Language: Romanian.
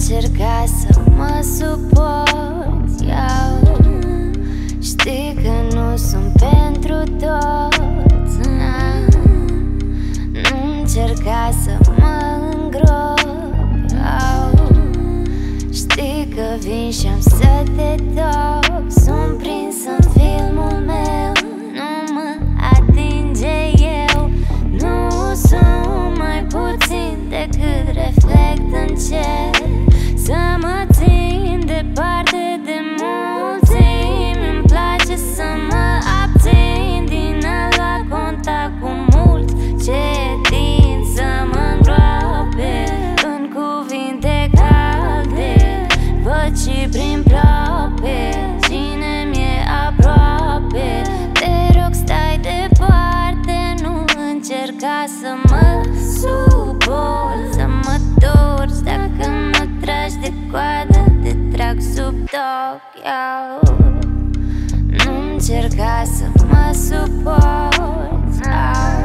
încerca să mă suporți, iau. Știi că nu sunt pentru toți, nu încerca să mă îngrop, iau. Știi că vin și-am să te toc. Sunt prins în filmul meu, nu mă atinge eu. Nu sunt mai puțin decât reflect în cer. Să mă țin departe de mulțimi. Îmi place să mă abțin din a lua contact cu mulți ce tind să mă îngroape în cuvinte calde. Văd și prin ploape cine mi-e aproape. Te rog, stai departe, nu încerca să mă suport, să mă torci. Dacă mă tragi de coadă, te trag sub toc, iau. Nu încerca să mă suport, iau.